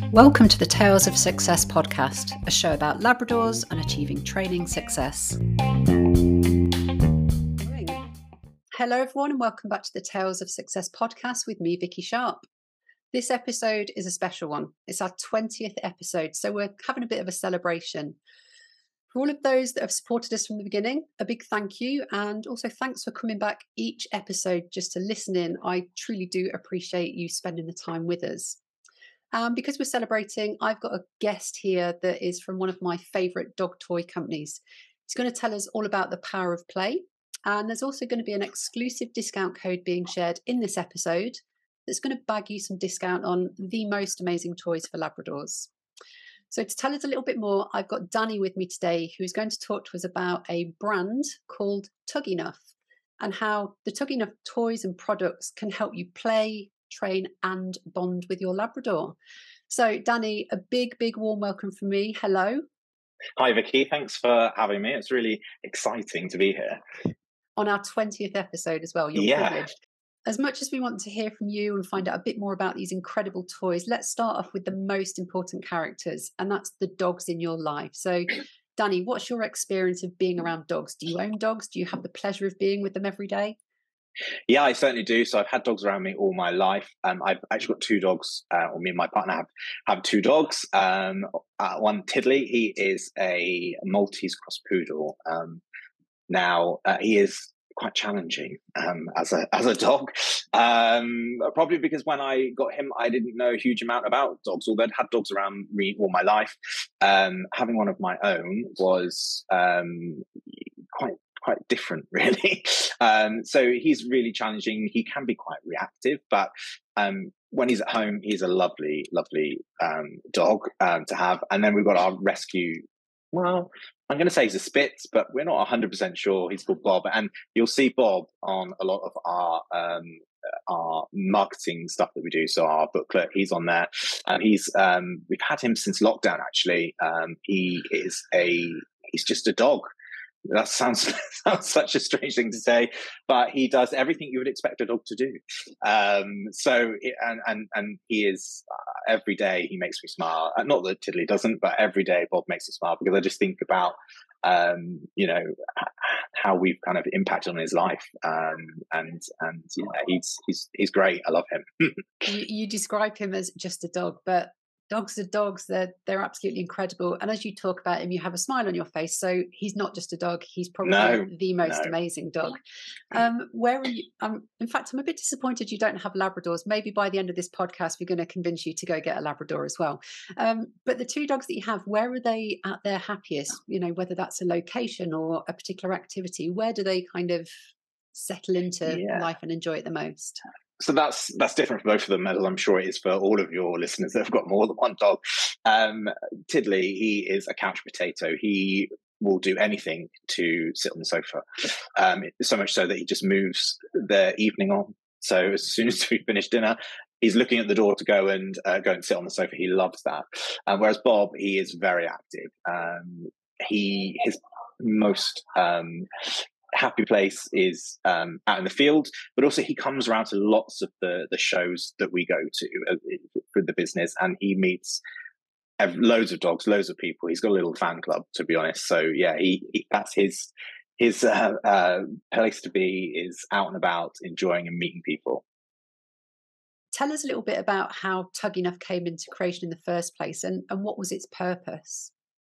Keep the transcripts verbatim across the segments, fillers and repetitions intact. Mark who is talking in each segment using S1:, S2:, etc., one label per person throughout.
S1: Welcome to the Tales of Success podcast, a show about Labradors and achieving training success. Hello everyone and welcome back to the Tales of Success podcast with me, Vicky Sharp. This episode is a special one. It's our twentieth episode, so we're having a bit of a celebration. For all of those that have supported us from the beginning, a big thank you, and also thanks for coming back each episode just to listen in. I truly do appreciate you spending the time with us. Um, because we're celebrating, I've got a guest here that is from one of my favourite dog toy companies. He's going to tell us all about the power of play, and there's also going to be an exclusive discount code being shared in this episode that's going to bag you some discount on the most amazing toys for Labradors. So to tell us a little bit more, I've got Danny with me today, who's going to talk to us about a brand called Tugenuff and how the Tugenuff toys and products can help you play, train and bond with your Labrador. So Danny, a big, big warm welcome from me. Hello.
S2: Hi Vicky, thanks for having me. It's really exciting to be here.
S1: On our twentieth episode as well, you're
S2: yeah.
S1: privileged. As much as we want to hear from you and find out a bit more about these incredible toys, let's start off with the most important characters, and that's the dogs in your life. So, Danny, what's your experience of being around dogs? Do you own dogs? Do you have the pleasure of being with them every day?
S2: Yeah, I certainly do. So I've had dogs around me all my life. Um, I've actually got two dogs, uh, or me and my partner have, have two dogs. Um, uh, one, Tiddly, he is a Maltese cross poodle. Um, now, uh, he is quite challenging um, as a as a dog, um, probably because when I got him, I didn't know a huge amount about dogs, although I'd had dogs around me all my life. Um, having one of my own was um, quite quite different, really. um, so he's really challenging. He can be quite reactive, but um, when he's at home, he's a lovely, lovely um, dog um, to have. And then we've got our rescue. Well, I'm going to say he's a Spitz, but we're not one hundred percent sure. He's called Bob, and you'll see Bob on a lot of our um, our marketing stuff that we do. So our booklet, he's on there. Uh, he's um, we've had him since lockdown. Actually, um, he is a he's just a dog. That sounds, sounds such a strange thing to say, but he does everything you would expect a dog to do. Um, so, and, and, and he is, uh, every day he makes me smile. Uh, not that Tiddly doesn't, but every day Bob makes me smile because I just think about, um, you know, how we've kind of impacted on his life. Um, and, and, yeah, he's, he's, he's great. I love him.
S1: you, you describe him as just a dog, but dogs are dogs. They're, they're absolutely incredible. And as you talk about him, you have a smile on your face. So he's not just a dog. He's probably
S2: no,
S1: the most
S2: no.
S1: amazing dog. Um, where are you? Um, in fact, I'm a bit disappointed you don't have Labradors. Maybe by the end of this podcast, we're going to convince you to go get a Labrador as well. Um, but the two dogs that you have, where are they at their happiest? You know, whether that's a location or a particular activity, where do they kind of settle into
S2: yeah.
S1: life and enjoy it the most?
S2: So that's that's different for both of them, as I'm sure it is for all of your listeners that have got more than one dog. Um, Tiddly, he is a couch potato. He will do anything to sit on the sofa, um, so much so that he just moves the evening on. So as soon as we finish dinner, he's looking at the door to go and uh, go and sit on the sofa. He loves that. Um, whereas Bob, he is very active. Um, he his most um, happy place is um, out in the field, but also he comes around to lots of the the shows that we go to uh, for the business, and he meets have loads of dogs, loads of people. He's got a little fan club, to be honest. So yeah, he, he that's his his uh, uh, place to be, is out and about, enjoying and meeting people.
S1: Tell us a little bit about how Tugenuff came into creation in the first place, and, and what was its purpose?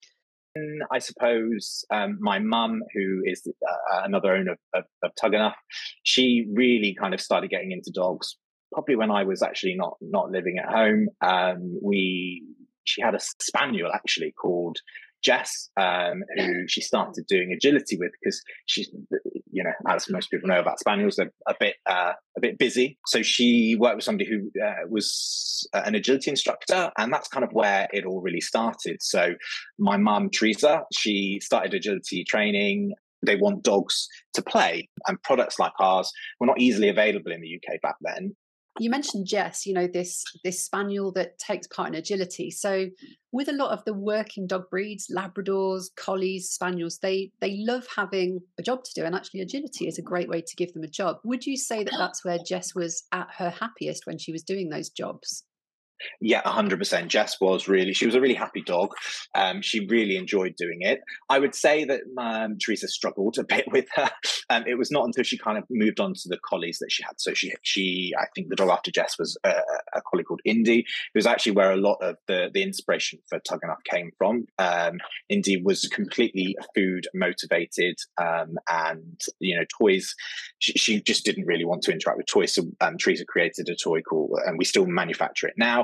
S2: I suppose um, my mum, who is uh, another owner of, of, of Tugenuff, she really kind of started getting into dogs probably when I was actually not not living at home. Um, we she had a spaniel actually called Jess, um, who she started doing agility with, because she's, you know, as most people know about spaniels, they're a bit uh, a bit busy. So she worked with somebody who uh, was an agility instructor, and that's kind of where it all really started. So my mum, Teresa, she started agility training. They want dogs to play, and products like ours were not easily available in the U K back then.
S1: You mentioned Jess, you know, this this spaniel that takes part in agility. So with a lot of the working dog breeds, Labradors, Collies, Spaniels, they they love having a job to do, and actually agility is a great way to give them a job. Would you say that that's where Jess was at her happiest when she was doing those jobs?
S2: Yeah, one hundred percent. Jess was really, she was a really happy dog. Um, she really enjoyed doing it. I would say that um, Teresa struggled a bit with her. Um, it was not until she kind of moved on to the collies that she had. So she, she, I think the dog after Jess was a, a collie called Indy. It was actually where a lot of the, the inspiration for Tug Enough came from. Um, Indy was completely food motivated, um, and, you know, toys, she, she just didn't really want to interact with toys. So um, Teresa created a toy called, and we still manufacture it now,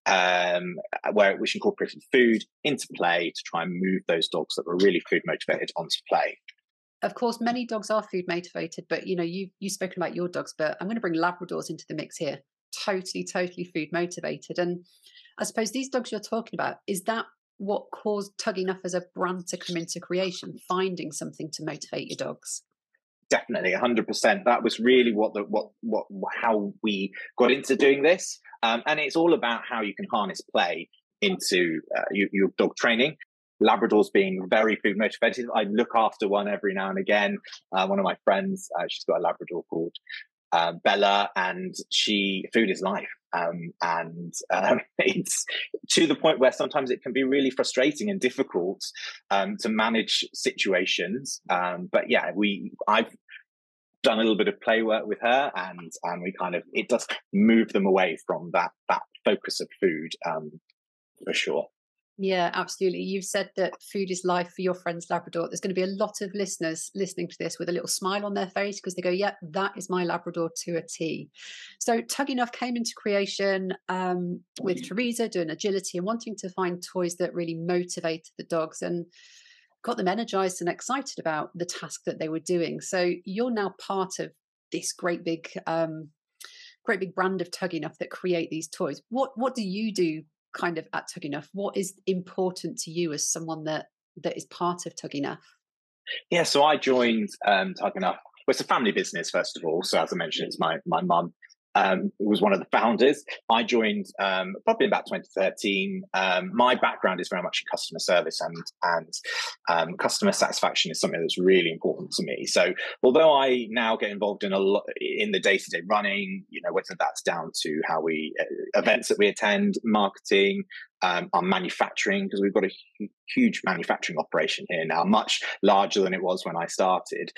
S2: um, where which incorporated food into play to try and move those dogs that were really food motivated onto play.
S1: Of course, many dogs are food motivated, but you know, you you've spoken about your dogs, but I'm going to bring Labradors into the mix here. Totally, totally food motivated. And I suppose these dogs you're talking about, is that what caused Tug Enough as a brand to come into creation, finding something to motivate your dogs?
S2: Definitely, one hundred percent. That was really what the what what how we got into doing this, um, and it's all about how you can harness play into uh, your, your dog training. Labradors being very food motivated. I look after one every now and again. Uh, one of my friends, uh, she's got a Labrador called uh, Bella, and she food is life. Um, and um, it's to the point where sometimes it can be really frustrating and difficult um, to manage situations. Um, but yeah, we I've done a little bit of play work with her, and and we kind of it does move them away from that that focus of food, um, for sure.
S1: Yeah, absolutely. You've said that food is life for your friend's Labrador. There's going to be a lot of listeners listening to this with a little smile on their face because they go, yeah, that is my Labrador to a T. So Tug Enough came into creation um, with Teresa doing agility and wanting to find toys that really motivated the dogs and got them energized and excited about the task that they were doing. So you're now part of this great big um, great big brand of Tug Enough that create these toys. What what do you do kind of at Tug Enough? What is important to you as someone that that is part of Tug Enough?
S2: Yeah, so I joined um, Tug Enough. Well, it's a family business, first of all. So as I mentioned, it's my my mum um, was one of the founders. I joined um, probably about twenty thirteen. Um, my background is very much in customer service, and and um, customer satisfaction is something that's really important to me. So although I now get involved in a lot in the day to day running, you know, whether that's down to how we uh, events that we attend, marketing, um, our manufacturing, because we've got a hu- huge manufacturing operation here now, much larger than it was when I started,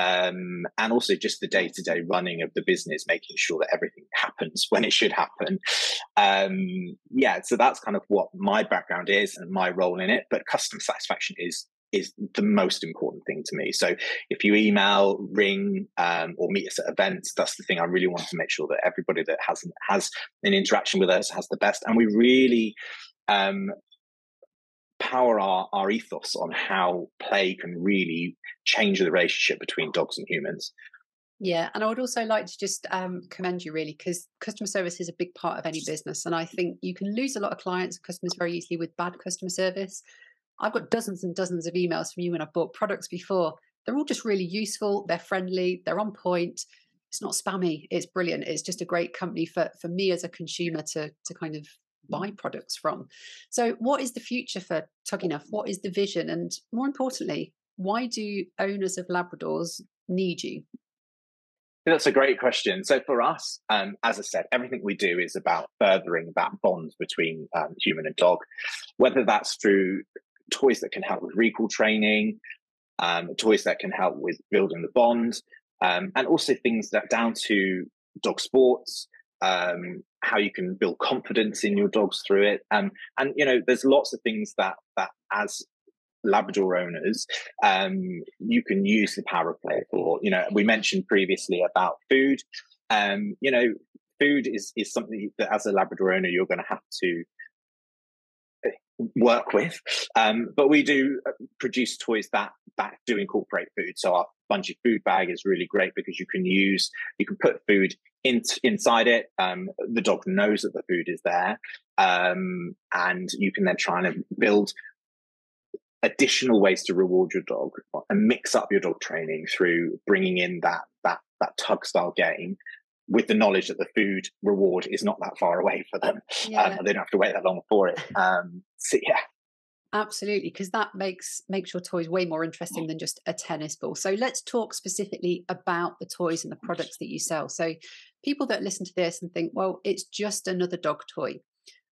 S2: um, and also just the day to day running of the business, making sure that everything happens when it should happen. Um, yeah, so that's kind of what my background is and my role in it. But customer satisfaction is is the most important thing to me. So if you email, ring, um, or meet us at events, that's the thing I really want to make sure that everybody that has has an interaction with us has the best. And we really um, power our, our ethos on how play can really change the relationship between dogs and humans.
S1: Yeah, and I would also like to just um, commend you really because customer service is a big part of any business, and I think you can lose a lot of clients and customers very easily with bad customer service. I've got dozens and dozens of emails from you when I've bought products before. They're all just really useful. They're friendly. They're on point. It's not spammy. It's brilliant. It's just a great company for, for me as a consumer to, to kind of buy products from. So what is the future for Tug Enough? What is the vision? And more importantly, why do owners of Labradors need you?
S2: That's a great question. So for us, um, as I said, everything we do is about furthering that bond between um, human and dog, whether that's through toys that can help with recall training, um, toys that can help with building the bond, um, and also things that down to dog sports, um, how you can build confidence in your dogs through it. Um, and, you know, there's lots of things that, that as Labrador owners, um, you can use the power of play for. You know, we mentioned previously about food. Um, you know, food is, is something that as a Labrador owner, you're going to have to work with, um, but we do produce toys that that do incorporate food. So our Bungee food bag is really great because you can use you can put food in, inside it. Um, the dog knows that the food is there, um, and you can then try and build additional ways to reward your dog and mix up your dog training through bringing in that that that tug style game, with the knowledge that the food reward is not that far away for them.
S1: Yeah.
S2: Um, they don't have to wait that long for it. Um, so yeah.
S1: Absolutely, because that makes makes your toys way more interesting than just a tennis ball. So let's talk specifically about the toys and the products that you sell. So people that listen to this and think, well, it's just another dog toy.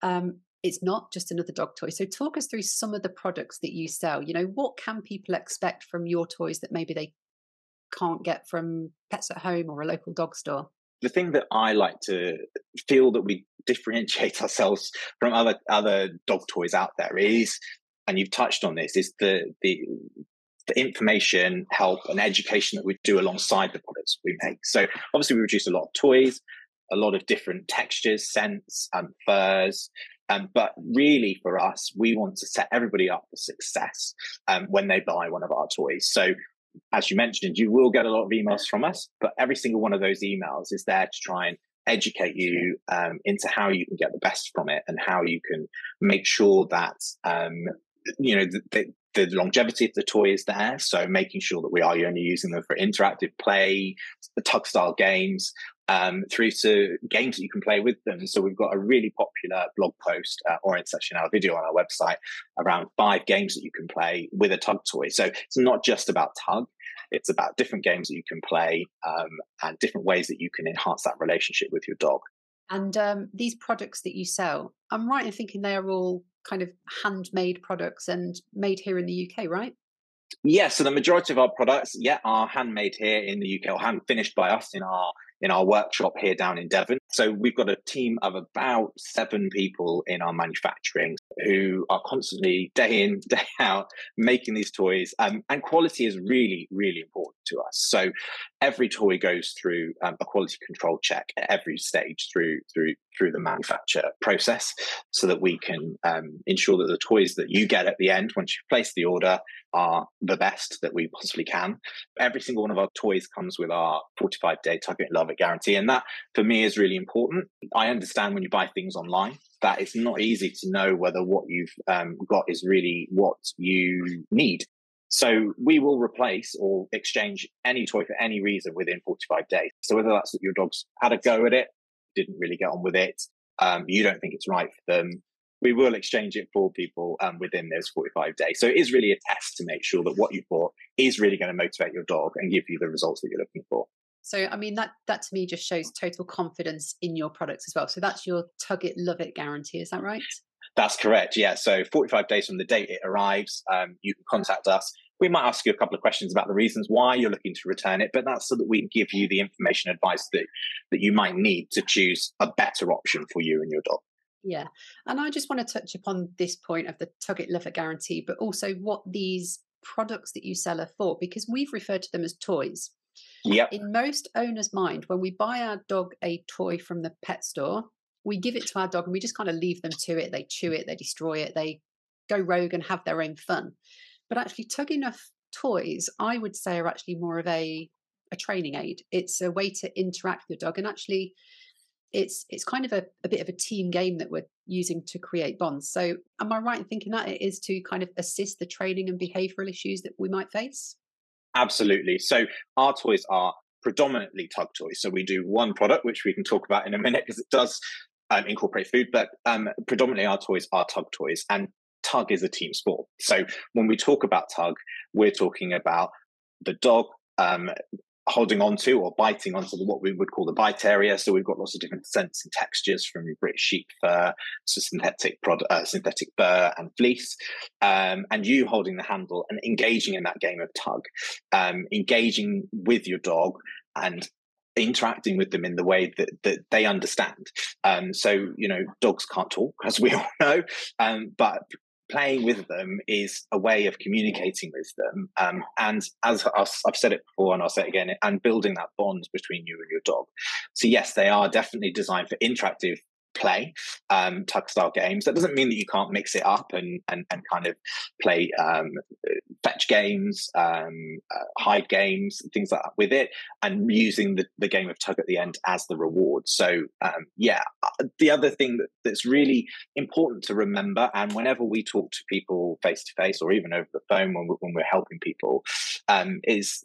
S1: um, it's not just another dog toy. So talk us through some of the products that you sell. You know, what can people expect from your toys that maybe they can't get from Pets at Home or a local dog store?
S2: The thing that I like to feel that we differentiate ourselves from other other dog toys out there is, and you've touched on this, is the the the information, help, and education that we do alongside the products we make. So obviously we produce a lot of toys, a lot of different textures, scents, and furs. Um, but really for us, we want to set everybody up for success um, when they buy one of our toys. So as you mentioned, you will get a lot of emails from us, but every single one of those emails is there to try and educate you um, into how you can get the best from it and how you can make sure that, um, you know, the, the, the longevity of the toy is there. So making sure that we are only using them for interactive play, the tug style games, um, through to games that you can play with them. So we've got a really popular blog post uh, or it's actually now a video on our website around five games that you can play with a tug toy. So it's not just about tug. It's about different games that you can play um, and different ways that you can enhance that relationship with your dog.
S1: And um, these products that you sell, I'm right in thinking they are all kind of handmade products and made here in the U K, right?
S2: Yeah, so the majority of our products, yeah, are handmade here in the U K or hand finished by us in our in our workshop here down in Devon. So we've got a team of about seven people in our manufacturing who are constantly day in, day out making these toys. Um, and quality is really, really important to us. So every toy goes through um, a quality control check at every stage through through through the manufacture process, so that we can um, ensure that the toys that you get at the end once you place the order are the best that we possibly can. Every single one of our toys comes with our forty-five day Tug It Love It guarantee, and that for me is really important. I understand when you buy things online that it's not easy to know whether what you've um, got is really what you need. So we will replace or exchange any toy for any reason within forty-five days. So whether that's that your dog's had a go at it, didn't really get on with it, um, you don't think it's right for them, we will exchange it for people um, within those forty-five days. So it is really a test to make sure that what you bought is really going to motivate your dog and give you the results that you're looking for.
S1: So, I mean, that, that to me just shows total confidence in your products as well. So that's your Tug It Love It guarantee. Is that right?
S2: That's correct. Yeah. So forty-five days from the date it arrives, um, you can contact us. We might ask you a couple of questions about the reasons why you're looking to return it, but that's so that we can give you the information advice that, that you might need to choose a better option for you and your dog.
S1: Yeah. And I just want to touch upon this point of the Tug It Love It guarantee, but also what these products that you sell are for, because we've referred to them as toys.
S2: Yep.
S1: In most owners' mind, when we buy our dog a toy from the pet store, we give it to our dog and we just kind of leave them to it. They chew it, they destroy it, they go rogue and have their own fun. But actually, Tug Enough toys, I would say, are actually more of a, a training aid. It's a way to interact with your dog. And actually, it's it's kind of a, a bit of a team game that we're using to create bonds. So am I right in thinking that it is to kind of assist the training and behavioural issues that we might face?
S2: Absolutely. So our toys are predominantly tug toys. So we do one product, which we can talk about in a minute because it does um, incorporate food, but um, predominantly our toys are tug toys. And tug is a team sport. So when we talk about tug, we're talking about the dog um, holding onto or biting onto what we would call the bite area. So we've got lots of different scents and textures, from British sheep fur to synthetic product, uh, synthetic fur and fleece, um, and you holding the handle and engaging in that game of tug, um, engaging with your dog and interacting with them in the way that, that they understand. Um, so, you know, dogs can't talk, as we all know, um, but playing with them is a way of communicating with them. Um, and as I've said it before, and I'll say it again, and building that bond between you and your dog. So yes, they are definitely designed for interactive play, um, tug style games. That doesn't mean that you can't mix it up and and, and kind of play um, fetch games, um, uh, hide games, things like that with it, and using the, the game of tug at the end as the reward. So um, yeah, the other thing that, that's really important to remember, and whenever we talk to people face to face or even over the phone when we're, when we're helping people, um, is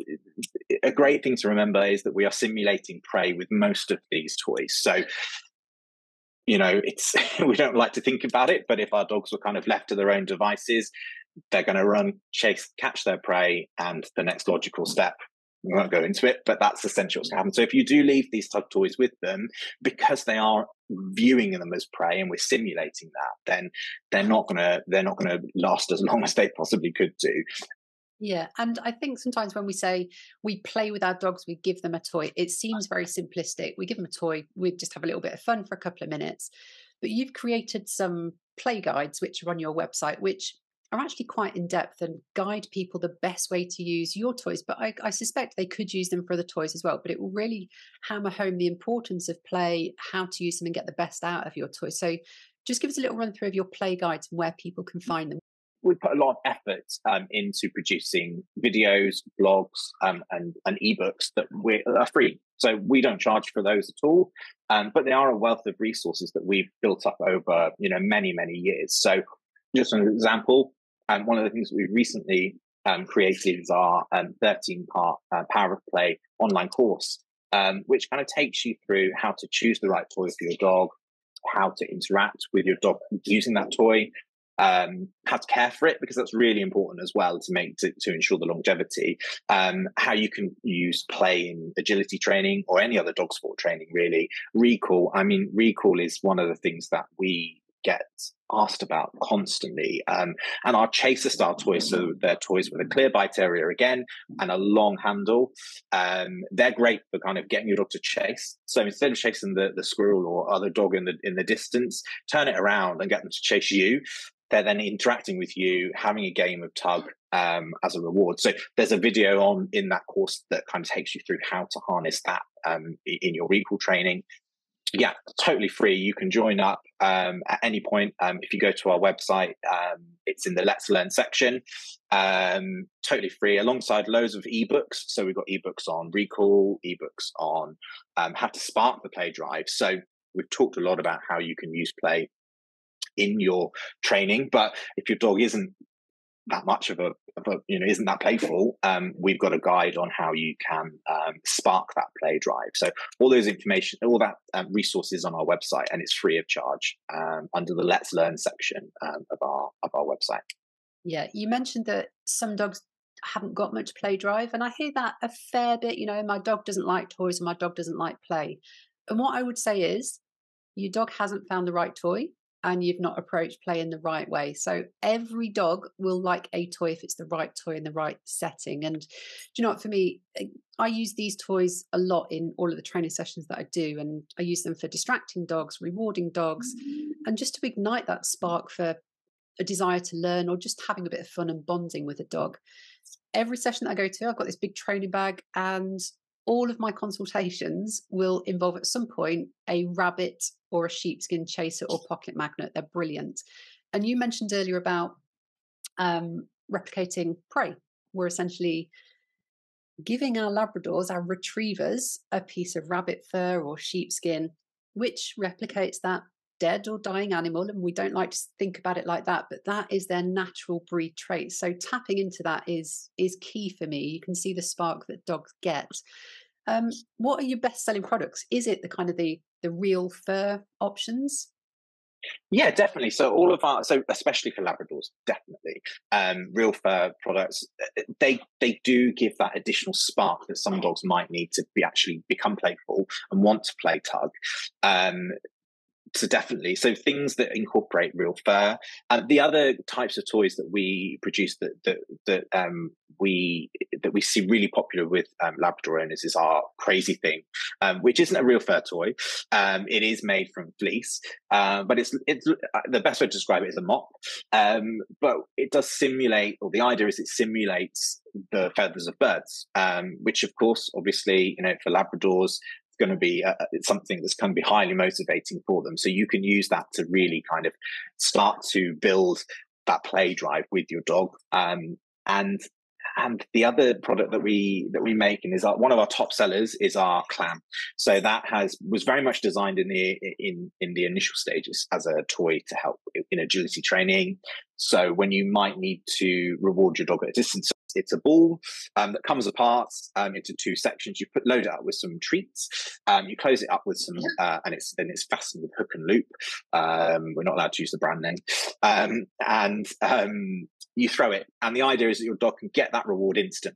S2: a great thing to remember is that we are simulating prey with most of these toys. So you know, it's we don't like to think about it, but if our dogs were kind of left to their own devices, they're going to run, chase, catch their prey, and the next logical step we won't go into it, but that's essentially what's going to happen. So if you do leave these tug toys with them, because they are viewing them as prey and we're simulating that, then they're not gonna they're not gonna last as long as they possibly could do.
S1: Yeah, and I think sometimes when we say we play with our dogs, we give them a toy, it seems very simplistic. We give them a toy, we just have a little bit of fun for a couple of minutes. But you've created some play guides which are on your website, which are actually quite in depth and guide people the best way to use your toys. But I, I suspect they could use them for other toys as well. But it will really hammer home the importance of play, how to use them and get the best out of your toys. So just give us a little run through of your play guides and where people can find them.
S2: We put a lot of effort um, into producing videos, blogs, um, and, and ebooks that we are free. So we don't charge for those at all, um, but they are a wealth of resources that we've built up over you know many many years. So just an example, um, one of the things that we recently um, created is our um, thirteen part uh, Power of Play online course, um, which kind of takes you through how to choose the right toy for your dog, how to interact with your dog using that toy, um, how to care for it, because that's really important as well to make to, to ensure the longevity. Um, how you can use play in agility training or any other dog sport training, really. Recall. I mean, recall is one of the things that we get asked about constantly. Um, and our chaser style toys, so they're toys with a clear bite area again and a long handle. Um, they're great for kind of getting your dog to chase. So instead of chasing the, the squirrel or other dog in the in the distance, turn it around and get them to chase you. They're then interacting with you, having a game of tug um, as a reward. So there's a video on in that course that kind of takes you through how to harness that um, in your recall training. Yeah, totally free. You can join up um, at any point. Um, if you go to our website, um, it's in the Let's Learn section. Um, totally free, alongside loads of ebooks. So we've got ebooks on recall, ebooks on um, how to spark the play drive. So we've talked a lot about how you can use play in your training, but if your dog isn't that much of a, of a you know isn't that playful, um, we've got a guide on how you can um, spark that play drive. So all those information, all that um, resources on our website, and it's free of charge um, under the Let's Learn section um, of our of our website.
S1: Yeah, you mentioned that some dogs haven't got much play drive, and I hear that a fair bit. You know, my dog doesn't like toys and my dog doesn't like play. And what I would say is, your dog hasn't found the right toy and you've not approached play in the right way. So every dog will like a toy if it's the right toy in the right setting. And do you know what, for me, I use these toys a lot in all of the training sessions that I do. And I use them for distracting dogs, rewarding dogs, and just to ignite that spark for a desire to learn or just having a bit of fun and bonding with a dog. Every session that I go to, I've got this big training bag, and all of my consultations will involve at some point a rabbit or a sheepskin chaser or pocket magnet. They're brilliant. And you mentioned earlier about um, replicating prey. We're essentially giving our Labradors, our retrievers, a piece of rabbit fur or sheepskin, which replicates that dead or dying animal. And we don't like to think about it like that, but that is their natural breed trait. So tapping into that is is key for me. You can see the spark that dogs get. Um, what are your best selling products? Is it the kind of the the real fur options?
S2: Yeah, definitely. So all of our, so especially for Labradors, definitely, um, real fur products, they they do give that additional spark that some dogs might need to be actually become playful and want to play tug. Um, So definitely, so things that incorporate real fur. Uh, the other types of toys that we produce that that that um, we that we see really popular with um, Labrador owners is our Crazy Thing, um, which isn't a real fur toy. Um, it is made from fleece, uh, but it's it's the best way to describe it is a mop. Um, but it does simulate, or the idea is it simulates the feathers of birds, um, which of course, obviously, you know, for Labradors, going to be uh, something that's going to be highly motivating for them. So you can use that to really kind of start to build that play drive with your dog. Um, and and the other product that we that we make, and is our, one of our top sellers, is our clam. So that has was very much designed in the in in the initial stages as a toy to help in agility training. So when you might need to reward your dog at a distance, it's a ball um, that comes apart um, into two sections. You put load it up with some treats. Um, you close it up with some, uh, and it's then it's fastened with hook and loop. Um, we're not allowed to use the brand name, um, and um, you throw it. And the idea is that your dog can get that reward instantly.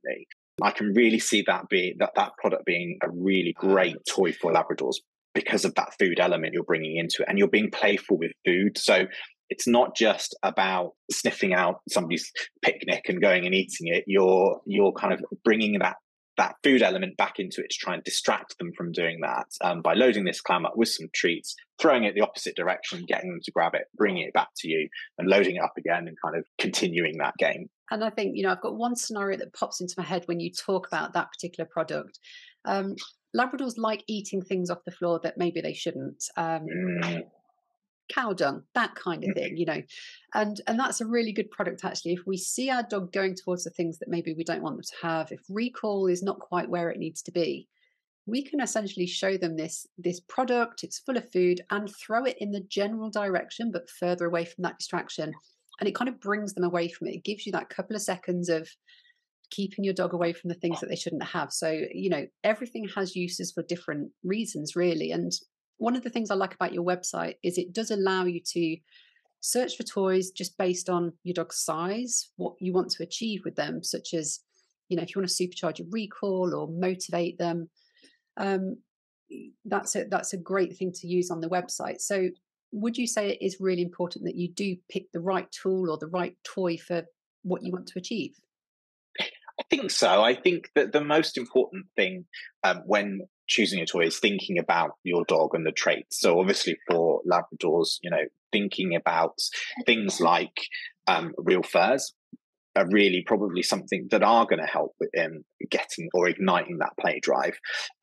S2: I can really see that be that that product being a really great toy for Labradors because of that food element you're bringing into it, and you're being playful with food. So it's not just about sniffing out somebody's picnic and going and eating it. You're you're kind of bringing that that food element back into it to try and distract them from doing that um, by loading this clam up with some treats, throwing it the opposite direction, getting them to grab it, bringing it back to you, and loading it up again, and kind of continuing that game.
S1: And I think, you know, I've got one scenario that pops into my head when you talk about that particular product. Um, Labradors like eating things off the floor that maybe they shouldn't. Um, mm. Cow dung, that kind of thing, you know, and and that's a really good product actually. If we see our dog going towards the things that maybe we don't want them to have, if recall is not quite where it needs to be, we can essentially show them this this product. It's full of food, and throw it in the general direction, but further away from that distraction, and it kind of brings them away from it. It gives you that couple of seconds of keeping your dog away from the things that they shouldn't have. So, you know, everything has uses for different reasons, really. And one of the things I like about your website is it does allow you to search for toys just based on your dog's size, what you want to achieve with them, such as, you know, if you want to supercharge your recall or motivate them. Um, that's a, that's a great thing to use on the website. So would you say it is really important that you do pick the right tool or the right toy for what you want to achieve?
S2: I think so. I think that the most important thing um, when choosing a toy is thinking about your dog and the traits. So obviously for Labradors, you know, thinking about things like um, real furs are really probably something that are going to help with him getting or igniting that play drive.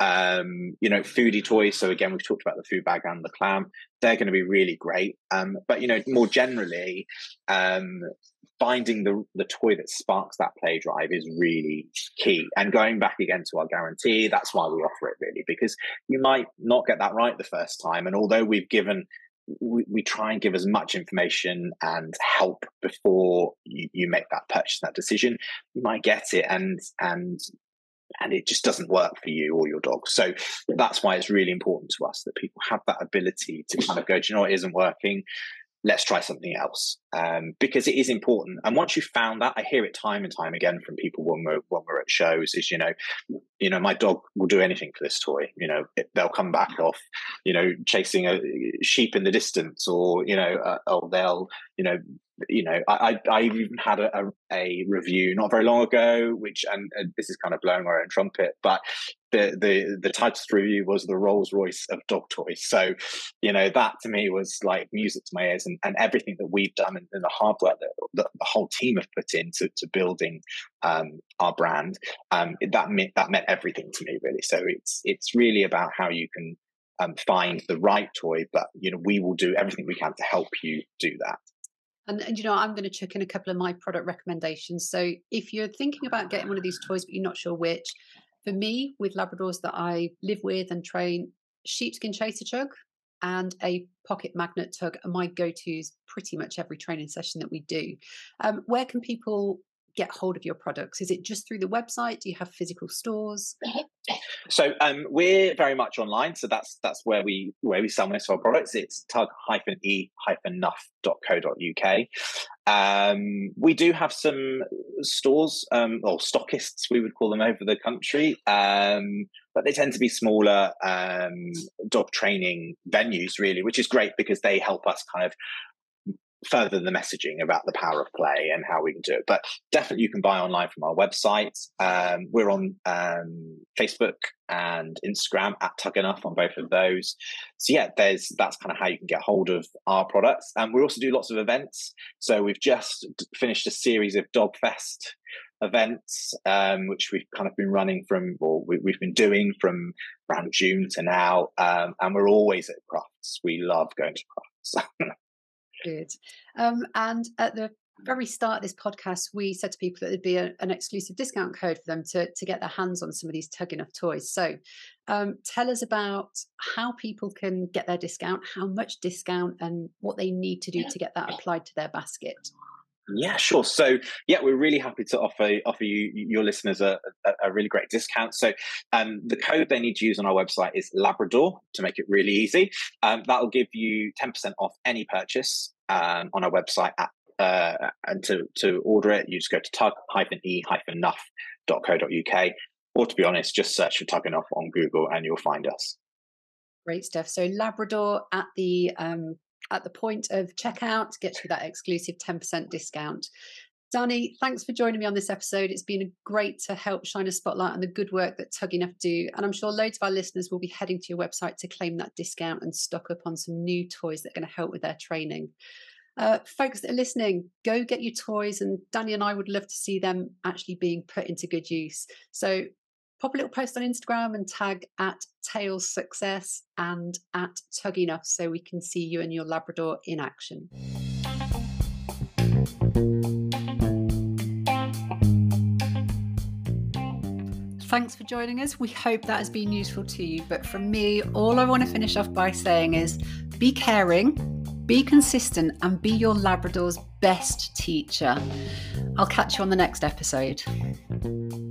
S2: Um, you know, foodie toys. So again, we've talked about the food bag and the clam. They're going to be really great. Um, but, you know, more generally, um, finding the, the toy that sparks that play drive is really key. And going back again to our guarantee, that's why we offer it really, because you might not get that right the first time. And although we've given We, we try and give as much information and help before you, you make that purchase, that decision, you might get it and and and it just doesn't work for you or your dog. So that's why it's really important to us that people have that ability to kind of go, do you know what, it isn't working? Let's try something else, um, because it is important. And once you've found that, I hear it time and time again from people when we're when we're at shows. Is you know, you know, my dog will do anything for this toy. You know, it, they'll come back off, you know, chasing a sheep in the distance, or you know, uh, or they'll, you know, you know, I I I've even had a, a, a review not very long ago, which and, and this is kind of blowing our own trumpet, but the the the title review was the Rolls Royce of dog toys. So, you know, that to me was like music to my ears, and, and everything that we've done and, and the hard work that, that the whole team have put into to building um, our brand, um, that meant that meant everything to me really. So it's it's really about how you can um, find the right toy, but you know, we will do everything we can to help you do that.
S1: And, and, you know, I'm going to chuck in a couple of my product recommendations. So if you're thinking about getting one of these toys, but you're not sure which, for me, with Labradors that I live with and train, sheepskin chaser tug and a pocket magnet tug are my go-tos pretty much every training session that we do. Um, where can people get hold of your products? Is it just through the website? Do you have physical stores?
S2: So um, we're very much online. So that's that's where we where we sell most of our products. It's tug e nuff dot co dot uk. Um, we do have some stores um, or stockists, we would call them, over the country, um, but they tend to be smaller um, dog training venues, really, which is great because they help us kind of further the messaging about the power of play and how we can do it. But definitely you can buy online from our website. Um, we're on um, Facebook and Instagram at Tug Enough on both of those. So yeah, there's that's kind of how you can get hold of our products. And we also do lots of events. So we've just finished a series of Dog Fest events, um, which we've kind of been running from, or we, we've been doing from around June to now. Um, and we're always at Crufts. We love going to Crufts.
S1: Good. Um, and at the very start of this podcast, we said to people that there'd be a, an exclusive discount code for them to, to get their hands on some of these Tug Enough toys. So um, tell us about how people can get their discount, how much discount, and what they need to do to get that applied to their basket.
S2: Yeah, sure. So, yeah, we're really happy to offer offer you your listeners a, a, a really great discount. So, um, the code they need to use on our website is Labrador to make it really easy. Um, that will give you ten percent off any purchase um, on our website. At, uh, and to to order it, you just go to tug e nuff dot co dot uk. Or to be honest, just search for Tug Enough on Google and you'll find us.
S1: Great stuff. So Labrador at the um, at the point of checkout gets you that exclusive ten percent discount. Danny, thanks for joining me on this episode. It's been great to help shine a spotlight on the good work that Tug Enough do. And I'm sure loads of our listeners will be heading to your website to claim that discount and stock up on some new toys that are going to help with their training. Uh, folks that are listening, go get your toys. And Danny and I would love to see them actually being put into good use. So pop a little post on Instagram and tag at Tails Success and at Tug Enough so we can see you and your Labrador in action. Thanks for joining us. We hope that has been useful to you. But from me, all I want to finish off by saying is be caring, be consistent, and be your Labrador's best teacher. I'll catch you on the next episode.